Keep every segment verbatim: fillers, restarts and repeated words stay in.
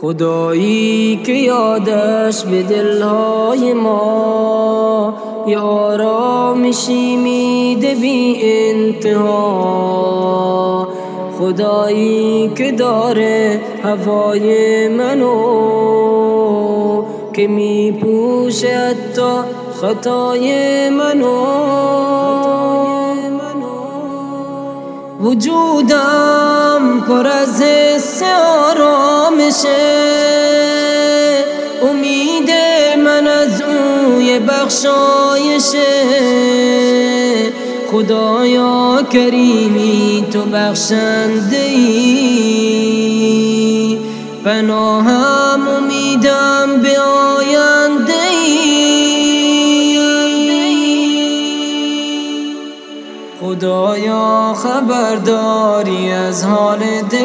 خدایی که یادش به دلهای ما یه آرامشی میده بی انتها. خدایی که داره هوای منو که میپوشه حتی خطای منو. وجودم پر از حس آرامشه، امید من از اوی بخشایشه. خدایا کریمی تو بخشنده ای، پناهم امیدم به آینده ای. خدایا خبرداری از حال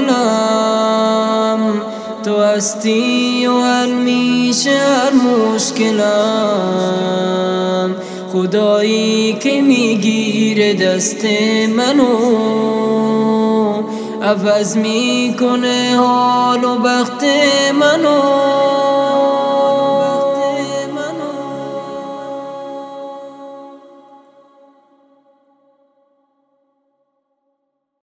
دلم، تو هستی و حل میشه هر مشکلم. خدایی که میگیره دست منو، عوض میکنه حال و بخت منو.